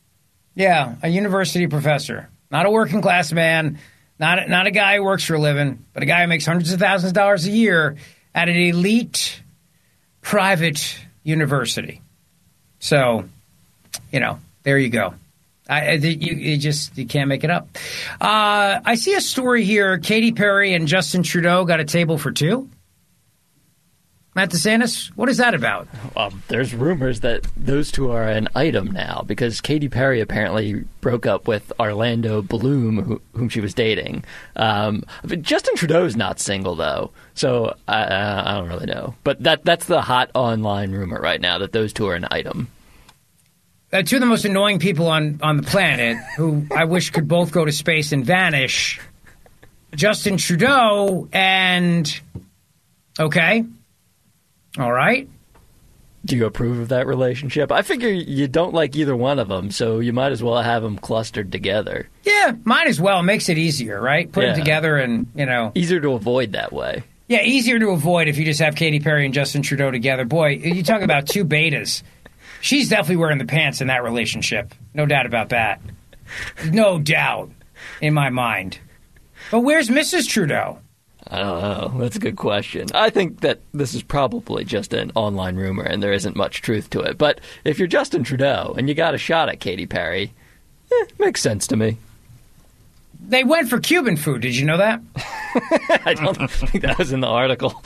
Speaker 7: Yeah, a university professor, not a working class man, not, not a guy who works for a living, but a guy who makes hundreds of thousands of dollars a year at an elite private university. So, you know, there you go. I, you, you just you can't make it up. Uh, I see a story here. Katy Perry and Justin Trudeau got a table for two. Matt DeSantis, what is that about?
Speaker 5: Um, there's rumors that those two are an item now because Katy Perry apparently broke up with Orlando Bloom, who, whom she was dating. Um, Justin Trudeau's not single, though, so I, uh, I don't really know. But that that's the hot online rumor right now, that those two are an item.
Speaker 7: Uh, two of the most annoying people on, on the planet who I wish could both go to space and vanish. Justin Trudeau and... Okay. All right.
Speaker 5: Do you approve of that relationship? I figure you don't like either one of them, so you might as well have them clustered together.
Speaker 7: Yeah, might as well. It makes it easier, right? Put
Speaker 5: Yeah.
Speaker 7: them together and, you know...
Speaker 5: Easier to avoid that way.
Speaker 7: Yeah, easier to avoid if you just have Katy Perry and Justin Trudeau together. Boy, you talk about two betas. She's definitely wearing the pants in that relationship. No doubt about that. No doubt in my mind. But where's Missus Trudeau?
Speaker 5: I don't know. That's a good question. I think that this is probably just an online rumor and there isn't much truth to it. But if you're Justin Trudeau and you got a shot at Katy Perry, eh, makes sense to me.
Speaker 7: They went for Cuban food. Did you know that?
Speaker 5: I don't think that was in the article.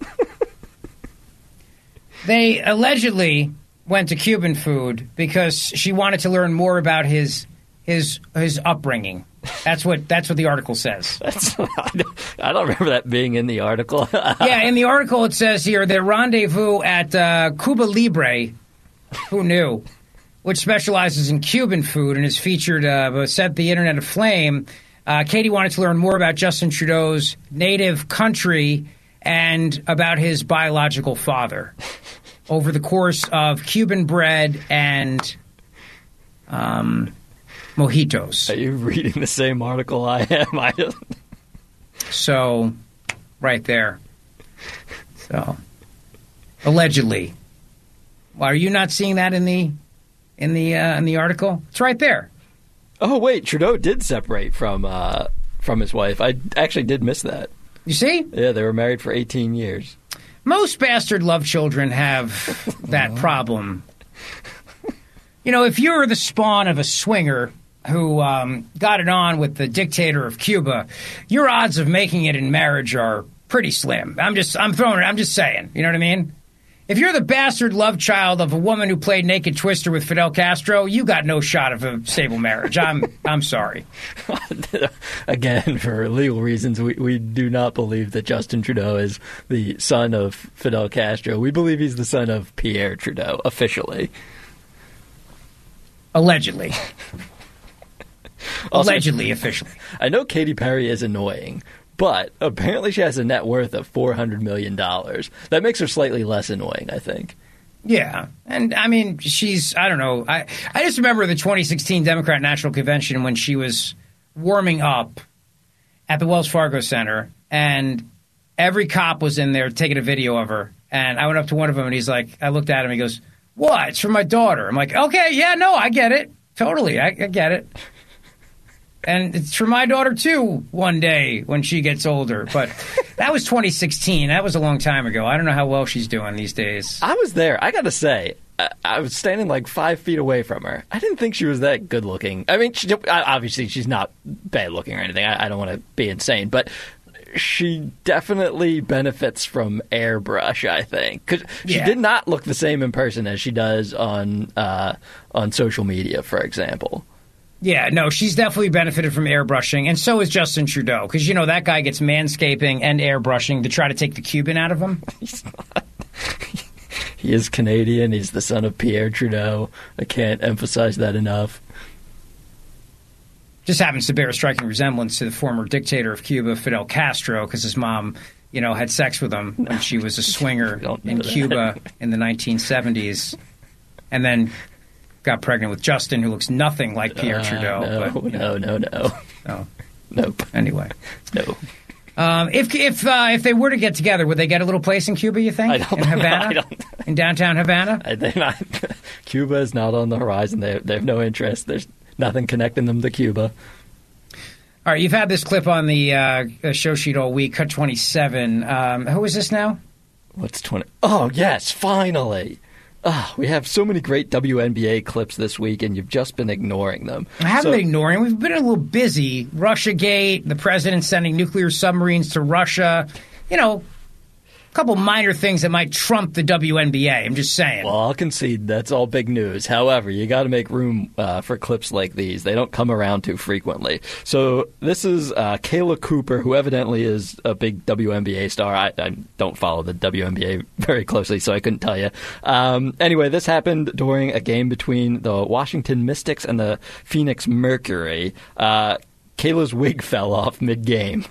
Speaker 7: They allegedly went to Cuban food because she wanted to learn more about his his his upbringing. That's what that's what the article says.
Speaker 5: That's, I, don't, I don't remember that being in the article.
Speaker 7: Yeah, in the article it says here, the rendezvous at uh, Cuba Libre, who knew, which specializes in Cuban food and has featured, uh, set the internet aflame. Uh, Katie wanted to learn more about Justin Trudeau's native country and about his biological father over the course of Cuban bread and um, mojitos.
Speaker 5: Are you reading the same article I am? I don't...
Speaker 7: So, right there. So, allegedly. Well, are you not seeing that in the in the uh, in the article? It's right there.
Speaker 5: Oh wait, Trudeau did separate from uh, from his wife. I actually did miss that.
Speaker 7: You see?
Speaker 5: Yeah, they were married for eighteen years.
Speaker 7: Most bastard love children have that problem. You know, if you're the spawn of a swinger who um, got it on with the dictator of Cuba, your odds of making it in marriage are pretty slim. I'm just, I'm throwing it. I'm just saying. You know what I mean? If you're the bastard love child of a woman who played Naked Twister with Fidel Castro, you got no shot of a stable marriage. I'm, I'm sorry.
Speaker 5: Again, for legal reasons, we, we do not believe that Justin Trudeau is the son of Fidel Castro. We believe he's the son of Pierre Trudeau, officially.
Speaker 7: Allegedly.
Speaker 5: Also,
Speaker 7: Allegedly, officially.
Speaker 5: I know Katy Perry is annoying, but apparently she has a net worth of four hundred million dollars. That makes her slightly less annoying, I think.
Speaker 7: Yeah. And, I mean, she's, I don't know. I, I just remember the twenty sixteen Democrat National Convention when she was warming up at the Wells Fargo Center, and every cop was in there taking a video of her. And I went up to one of them, and he's like, I looked at him, he goes, "What? It's for my daughter." I'm like, okay, yeah, no, I get it. Totally, I, I get it. And it's for my daughter, too, one day when she gets older. But that was twenty sixteen. That was a long time ago. I don't know how well she's doing these days.
Speaker 5: I was there. I got to say, I, I was standing like five feet away from her. I didn't think she was that good looking. I mean, she, obviously she's not bad looking or anything. I, I don't want to be insane. But she definitely benefits from airbrush, I think. Because she
Speaker 7: Yeah.
Speaker 5: did not look the same in person as she does on uh, on social media, for example.
Speaker 7: Yeah, no, she's definitely benefited from airbrushing, and so is Justin Trudeau, because, you know, that guy gets manscaping and airbrushing to try to take the Cuban out of him.
Speaker 5: He's not. He is Canadian. He's the son of Pierre Trudeau. I can't emphasize that enough.
Speaker 7: Just happens to bear a striking resemblance to the former dictator of Cuba, Fidel Castro, because his mom, you know, had sex with him when she was a swinger in
Speaker 5: that.
Speaker 7: Cuba in the nineteen seventies, and then got pregnant with Justin, who looks nothing like Pierre
Speaker 5: Uh,
Speaker 7: Trudeau.
Speaker 5: no,
Speaker 7: but, you
Speaker 5: no,
Speaker 7: know.
Speaker 5: no, no.
Speaker 7: No.
Speaker 5: Nope.
Speaker 7: Anyway.
Speaker 5: No.
Speaker 7: Um, if if uh, if they were to get together, would they get a little place in Cuba, you think?
Speaker 5: I don't
Speaker 7: in Havana?
Speaker 5: I don't,
Speaker 7: in downtown Havana?
Speaker 5: they're not, Cuba is not on the horizon. They, they have no interest. There's nothing connecting them to Cuba.
Speaker 7: All right, you've had this clip on the uh, show sheet all week, Cut twenty-seven. Um, who is this now?
Speaker 5: What's twenty? Oh, yes, finally. Oh, we have so many great W N B A clips this week, and you've just been ignoring them.
Speaker 7: I haven't
Speaker 5: so,
Speaker 7: been ignoring. We've been a little busy. Russiagate, the president sending nuclear submarines to Russia. You know, a couple minor things that might trump the W N B A. I'm just saying.
Speaker 5: Well, I'll concede that's all big news. However, you got to make room uh, for clips like these. They don't come around too frequently. So this is uh, Kayla Cooper, who evidently is a big W N B A star. I, I don't follow the W N B A very closely, so I couldn't tell you. Um, anyway, this happened during a game between the Washington Mystics and the Phoenix Mercury. Uh, Kayla's wig fell off mid-game.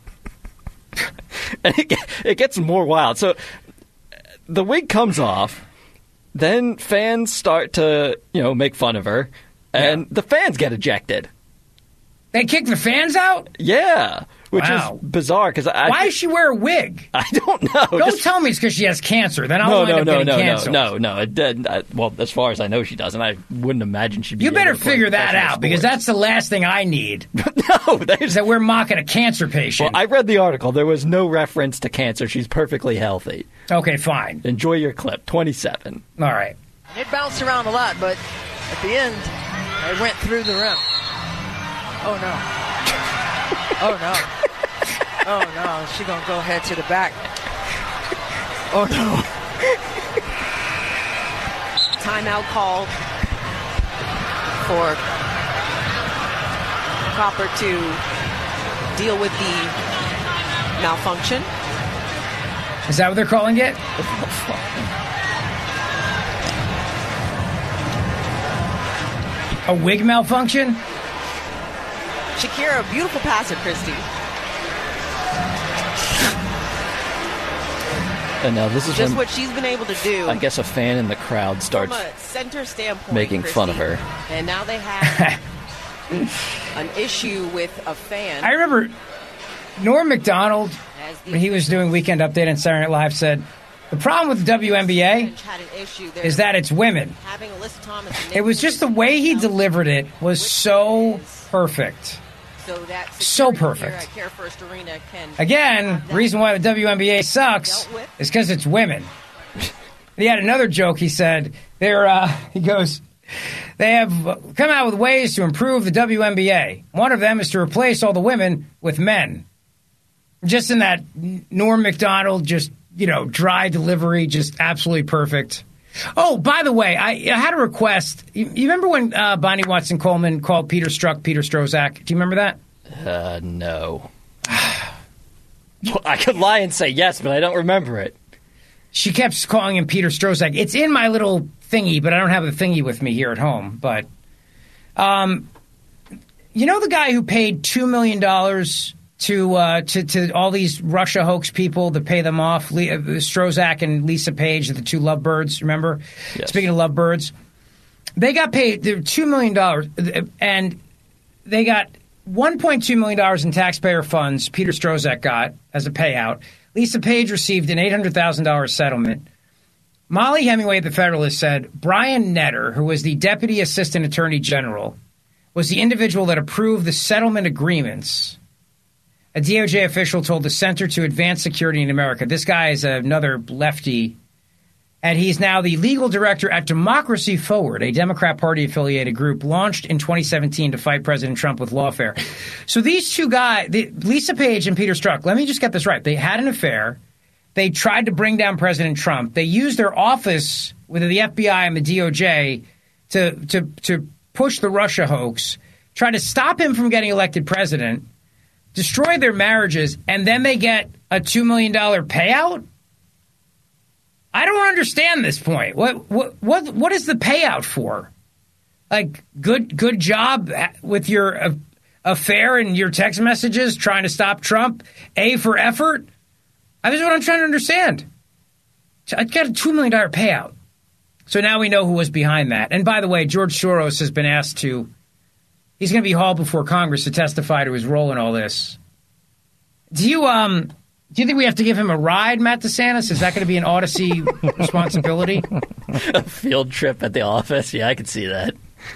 Speaker 5: And it, it gets more wild. So the wig comes off, then fans start to, you know, make fun of her, and yeah. the fans get ejected.
Speaker 7: They kick the fans out?
Speaker 5: Yeah, which
Speaker 7: wow.
Speaker 5: is bizarre. Cause I,
Speaker 7: Why does she wear a wig?
Speaker 5: I don't know.
Speaker 7: Don't
Speaker 5: Just,
Speaker 7: tell me it's because she has cancer. Then I'll
Speaker 5: no,
Speaker 7: wind
Speaker 5: no,
Speaker 7: up
Speaker 5: no,
Speaker 7: getting
Speaker 5: no,
Speaker 7: canceled.
Speaker 5: No, no, no. It did, I, well, as far as I know, she doesn't. I wouldn't imagine she'd be
Speaker 7: You better
Speaker 5: able to play
Speaker 7: figure that out,
Speaker 5: sports.
Speaker 7: because that's the last thing I need.
Speaker 5: No,
Speaker 7: is that we're mocking a cancer patient.
Speaker 5: Well, I read the article. There was no reference to cancer. She's perfectly healthy.
Speaker 7: Okay, fine.
Speaker 5: Enjoy your clip. twenty-seven.
Speaker 7: All right.
Speaker 6: It bounced around a lot, but at the end, I went through the rim. Oh, no. Oh, no. Oh, no. She's going to go head to the back. Oh, no.
Speaker 8: Timeout called for Copper to deal with the malfunction.
Speaker 7: Is that what they're calling it? A wig malfunction?
Speaker 8: Shakira, beautiful passer, Christy.
Speaker 5: And now this is
Speaker 8: just
Speaker 5: when,
Speaker 8: what she's been able to do.
Speaker 5: I guess a fan in the crowd starts
Speaker 8: from a center standpoint,
Speaker 5: making
Speaker 8: Christy,
Speaker 5: fun of her.
Speaker 8: And now they have an issue with a fan.
Speaker 7: I remember Norm Macdonald, when he was doing Weekend Update on Saturday Night Live, said, the problem with the W N B A is that it's women. It was just the way he delivered it was so perfect.
Speaker 8: So, that
Speaker 7: so perfect.
Speaker 8: At Care First Arena can
Speaker 7: Again, the reason why the W N B A sucks is because it's women. He had another joke. He said, "They're." Uh, he goes, "They have come out with ways to improve the W N B A. One of them is to replace all the women with men." Just in that Norm Macdonald, just you know, dry delivery, just absolutely perfect. Oh, by the way, I, I had a request. You, you remember when uh, Bonnie Watson Coleman called Peter Strzok Peter Strozak? Do you remember that?
Speaker 5: Uh, no. Well, I could lie and say yes, but I don't remember it.
Speaker 7: She kept calling him Peter Strozak. It's in my little thingy, but I don't have the thingy with me here at home. But, um, you know the guy who paid two million dollars to, uh, to to all these Russia hoax people to pay them off? Le- uh, Strozak and Lisa Page, the two lovebirds, remember?
Speaker 5: Yes.
Speaker 7: Speaking of lovebirds, they got paid two million dollars, and they got one point two million dollars in taxpayer funds Peter Strozak got as a payout. Lisa Page received an eight hundred thousand dollars settlement. Molly Hemingway at the Federalist said Brian Netter, who was the Deputy Assistant Attorney General, was the individual that approved the settlement agreements. A D O J official told the Center to Advance Security in America. This guy is another lefty, and he's now the legal director at Democracy Forward, a Democrat Party-affiliated group launched in twenty seventeen to fight President Trump with lawfare. So these two guys, the, Lisa Page and Peter Strzok, let me just get this right. They had an affair. They tried to bring down President Trump. They used their office with the F B I and the D O J to to to push the Russia hoax, try to stop him from getting elected president, destroy their marriages, and then they get a two million dollars payout? I don't understand this point. What what what what is the payout for? Like, good good job with your uh, affair and your text messages trying to stop Trump? A for effort? I This is what I'm trying to understand. I got a two million dollars payout. So now we know who was behind that. And by the way, George Soros has been asked to, he's going to be hauled before Congress to testify to his role in all this. Do you um do you think we have to give him a ride, Matt DeSantis? Is that going to be an Odyssey responsibility?
Speaker 5: A field trip at the office? Yeah, I could see that.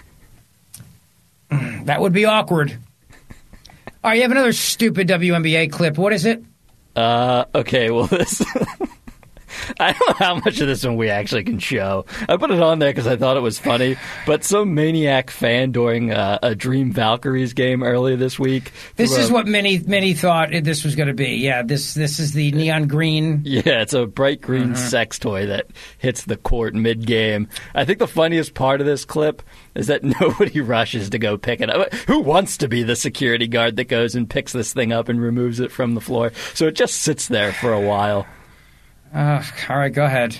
Speaker 7: That would be awkward. All right, you have another stupid W N B A clip. What is it?
Speaker 5: Uh, okay, well, this I don't know how much of this one we actually can show. I put it on there because I thought it was funny, but some maniac fan during uh, a Dream Valkyries game earlier this week.
Speaker 7: This is
Speaker 5: a,
Speaker 7: what many many thought this was going to be. Yeah, this this is the neon green.
Speaker 5: Yeah, it's a bright green mm-hmm. sex toy that hits the court mid-game. I think the funniest part of this clip is that nobody rushes to go pick it up. Who wants to be the security guard that goes and picks this thing up and removes it from the floor? So it just sits there for a while.
Speaker 7: Uh, all right, go ahead.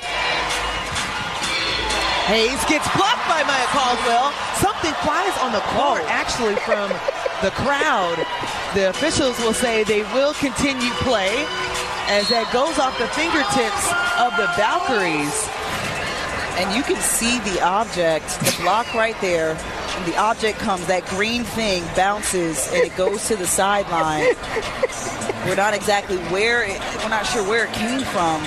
Speaker 9: Hayes gets blocked by Maya Caldwell. Something flies on the court, actually, from the crowd. The officials will say they will continue play as that goes off the fingertips of the Valkyries. And you can see the object, the block right there. And the object comes, that green thing bounces, and it goes to the sideline. We're not exactly where it, we're not sure where it came from.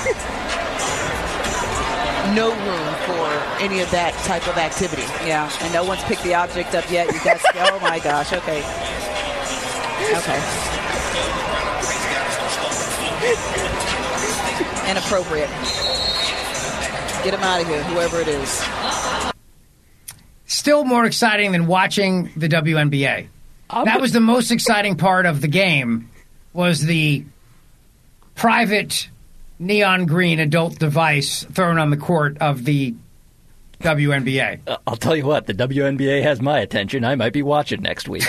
Speaker 9: No room for any of that type of activity. Yeah, and no one's picked the object up yet. You guys, oh my gosh, okay. Okay. Inappropriate. Get him out of here, whoever it is.
Speaker 7: Still more exciting than watching the W N B A. That was the most exciting part of the game, was the private neon green adult device thrown on the court of the W N B A.
Speaker 5: Uh, I'll tell you what, the W N B A has my attention. I might be watching next week.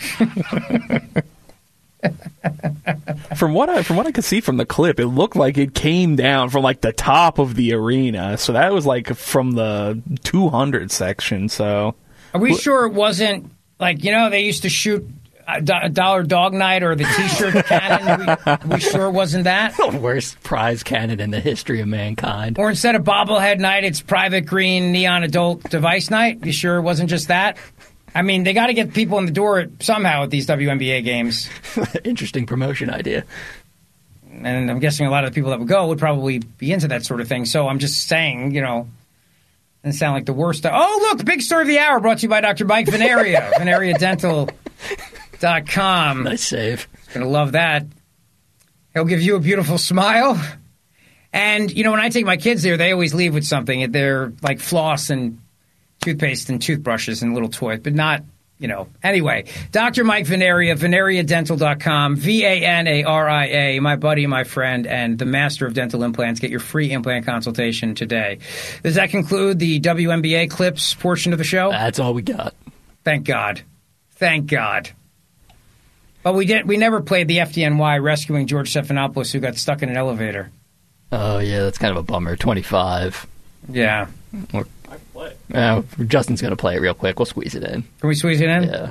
Speaker 10: From what I from what I could see from the clip, it looked like it came down from like the top of the arena. So that was like from the two hundred section. So
Speaker 7: are we sure it wasn't like, you know, they used to shoot a dollar dog night or the T-shirt cannon? Are we, we sure it wasn't that?
Speaker 5: The worst prize cannon in the history of mankind.
Speaker 7: Or instead of bobblehead night, it's private green neon adult device night? You sure it wasn't just that? I mean, they got to get people in the door somehow at these W N B A games.
Speaker 5: Interesting promotion idea.
Speaker 7: And I'm guessing a lot of the people that would go would probably be into that sort of thing. So I'm just saying, you know, doesn't sound like the worst. Oh, look, big story of the hour brought to you by Doctor Mike Veneria, Veneria Dental dot com.
Speaker 5: Nice save.
Speaker 7: Gonna love that. He'll give you a beautiful smile. And, you know, when I take my kids there, they always leave with something. They're like floss and toothpaste and toothbrushes and little toys, but not, you know. Anyway, Doctor Mike Veneria, Veneria Dental dot com, V A N A R I A, my buddy, my friend, and the master of dental implants. Get your free implant consultation today. Does that conclude the W N B A clips portion of the show?
Speaker 5: That's all we got.
Speaker 7: Thank God. Thank God. But we did. We never played the F D N Y rescuing George Stephanopoulos, who got stuck in an elevator.
Speaker 5: Oh, yeah, that's kind of a bummer. twenty-five.
Speaker 7: Yeah.
Speaker 5: Or, uh, Justin's going to play it real quick. We'll squeeze it in.
Speaker 7: Can we squeeze it in?
Speaker 5: Yeah.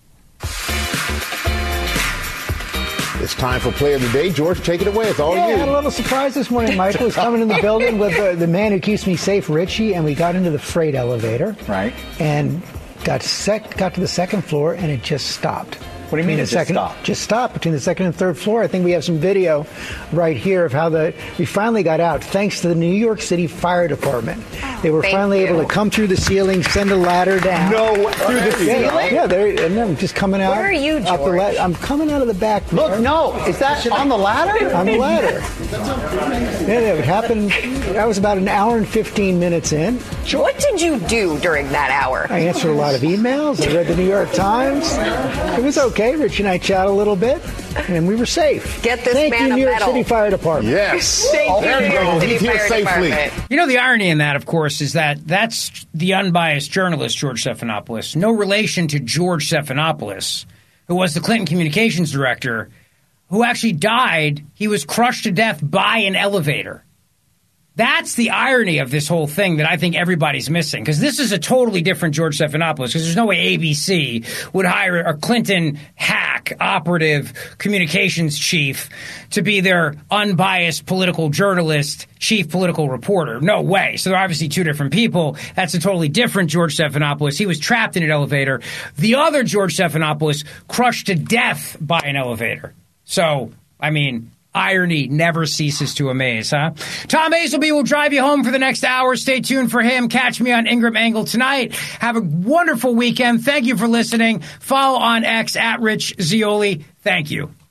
Speaker 13: It's time for Play of the Day. George, take it away. It's all
Speaker 24: yeah,
Speaker 13: you.
Speaker 24: I had a little surprise this morning. Michael was coming in the building with the, the man who keeps me safe, Richie, and we got into the freight elevator.
Speaker 13: Right.
Speaker 24: And got sec- got to the second floor, and it just stopped.
Speaker 13: What do you mean it
Speaker 24: the
Speaker 13: just
Speaker 24: second,
Speaker 13: stopped?
Speaker 24: Just stopped between the second and third floor. I think we have some video right here of how the we finally got out, thanks to the New York City Fire Department. They were
Speaker 25: Thank
Speaker 24: finally
Speaker 25: you.
Speaker 24: able to come through the ceiling, send a ladder down.
Speaker 13: No, through the
Speaker 24: yeah,
Speaker 13: ceiling?
Speaker 24: Yeah, they're and I'm just coming out.
Speaker 25: Where are you,
Speaker 24: up the la- I'm coming out of the back. Floor.
Speaker 13: Look, no, is that on the ladder?
Speaker 24: On the ladder. Yeah, it happened. That was about an hour and fifteen minutes in.
Speaker 25: What did you do during that hour?
Speaker 24: I answered a lot of emails. I read the New York Times. It was okay. Rich and I chatted a little bit, and we were safe.
Speaker 25: Get this
Speaker 24: Thank
Speaker 25: man
Speaker 24: you,
Speaker 25: a
Speaker 24: New York
Speaker 25: medal.
Speaker 24: City Fire Department.
Speaker 13: Yes.
Speaker 25: Thank
Speaker 13: oh,
Speaker 25: you,
Speaker 13: there you go.
Speaker 25: City
Speaker 13: He's here
Speaker 25: Fire
Speaker 13: safely.
Speaker 25: Department.
Speaker 7: You know, the irony in that, of course, is that that's the unbiased journalist, George Stephanopoulos. No relation to George Stephanopoulos, who was the Clinton communications director, who actually died. He was crushed to death by an elevator. That's the irony of this whole thing that I think everybody's missing, because this is a totally different George Stephanopoulos, because there's no way A B C would hire a Clinton hack operative communications chief to be their unbiased political journalist, chief political reporter. No way. So they're obviously two different people. That's a totally different George Stephanopoulos. He was trapped in an elevator. The other George Stephanopoulos crushed to death by an elevator. So, I mean, irony never ceases to amaze, huh? Tom Hazelby will drive you home for the next hour. Stay tuned for him. Catch me on Ingram Angle tonight. Have a wonderful weekend. Thank you for listening. Follow on X at Rich Zeoli. Thank you.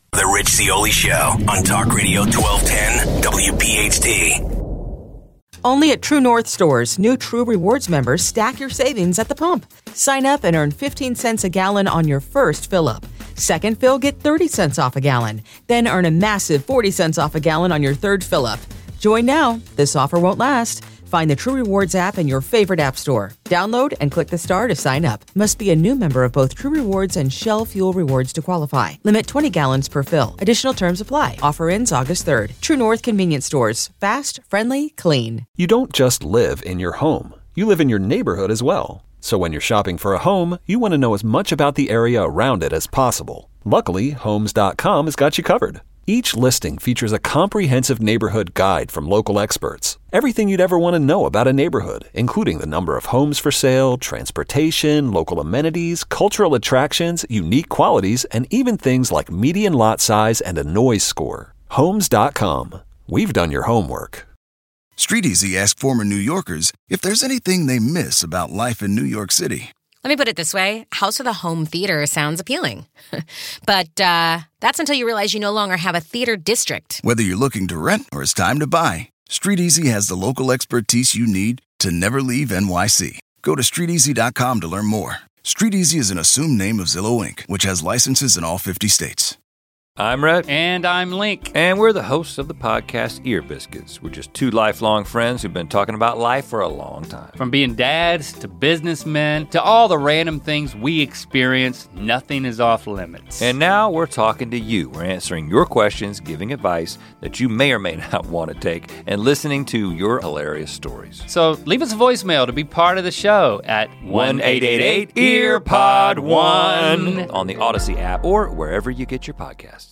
Speaker 21: The Rich Zeoli Show on Talk Radio twelve ten W P H T.
Speaker 1: Only at True North stores, new True Rewards members stack your savings at the pump. Sign up and earn fifteen cents a gallon on your first fill-up. Second fill, get thirty cents off a gallon. Then earn a massive forty cents off a gallon on your third fill-up. Join now. This offer won't last. Find the True Rewards app in your favorite app store. Download and click the star to sign up. Must be a new member of both True Rewards and Shell Fuel Rewards to qualify. Limit twenty gallons per fill. Additional terms apply. Offer ends August third. True North Convenience Stores. Fast, friendly, clean.
Speaker 2: You don't just live in your home. You live in your neighborhood as well. So when you're shopping for a home, you want to know as much about the area around it as possible. Luckily, Homes dot com has got you covered. Each listing features a comprehensive neighborhood guide from local experts. Everything you'd ever want to know about a neighborhood, including the number of homes for sale, transportation, local amenities, cultural attractions, unique qualities, and even things like median lot size and a noise score. Homes dot com. We've done your homework.
Speaker 3: StreetEasy asked former New Yorkers if there's anything they miss about life in New York City.
Speaker 4: Let me put it this way. House with a home theater sounds appealing. But uh, that's until you realize you no longer have a theater district.
Speaker 3: Whether you're looking to rent or it's time to buy, StreetEasy has the local expertise you need to never leave N Y C. Go to street easy dot com to learn more. StreetEasy is an assumed name of Zillow Incorporated, which has licenses in all fifty states.
Speaker 15: I'm Rhett.
Speaker 16: And I'm Link.
Speaker 15: And we're the hosts of the podcast Ear Biscuits. We're just two lifelong friends who've been talking about life for a long time.
Speaker 16: From being dads to businessmen to all the random things we experience, nothing is off limits.
Speaker 15: And now we're talking to you. We're answering your questions, giving advice that you may or may not want to take, and listening to your hilarious stories.
Speaker 16: So leave us a voicemail to be part of the show at one eight eight eight, E A R P O D one
Speaker 15: on the Odyssey app or wherever you get your podcasts.